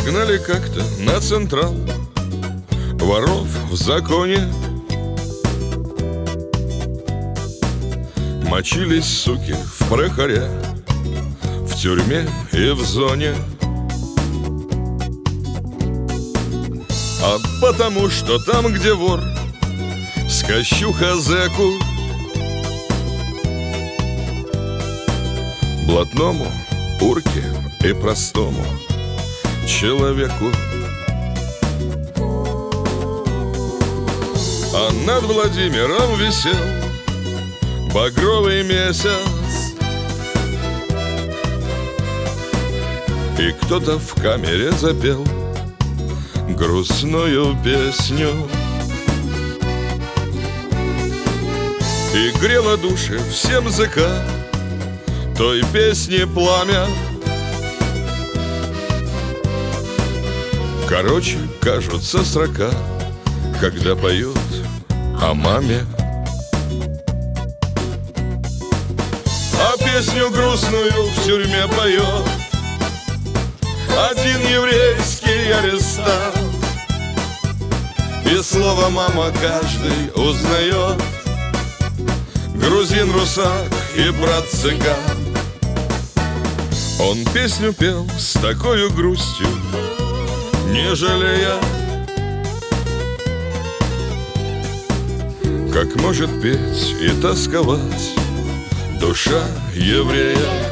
Согнали как-то на Централ воров в законе. Мочились, суки, в Прохоря, в тюрьме и в зоне. А потому что там, где вор, скощуха зэку, блатному, урке и простому человеку. А над Владимиром висел багровый месяц, и кто-то в камере запел грустную песню. И грело души всем языка той песни пламя. Короче, кажутся строка, когда поют о маме. А песню грустную в тюрьме поет один еврейский арестант. И слово «мама» каждый узнает: грузин, русак и брат-цыган. Он песню пел с такой грустью, не жалея, как может петь и тосковать душа еврея.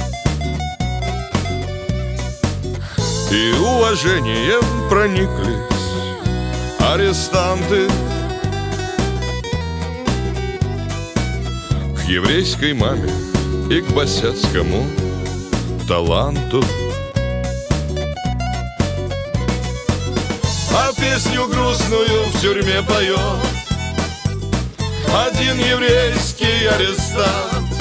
И уважением прониклись арестанты к еврейской маме и к босяцкому таланту. А песню грустную в тюрьме поет один еврейский арестант.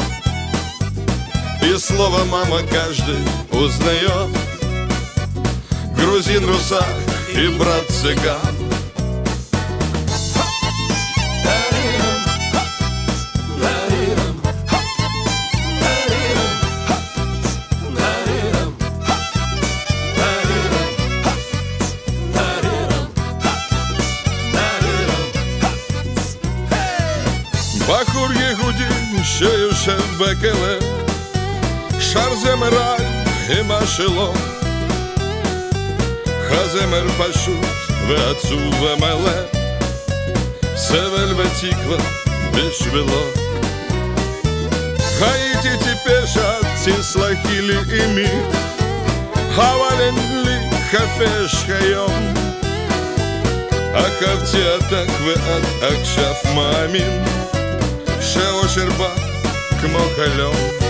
И слово «мама» каждый узнает: грузин, русак и брат-цыган. בחור יהודי שיושב בכלא, שר זמר עם שלו. הזמר פשוט ועצוב ומלא, סבל ותקווה בשבילו. הייתי טיפש עד תסלחי לי אמי, אבל אין לי חפש היום. עקבתי עתק ואת עכשיו מאמין שאושר בא כמו חלום.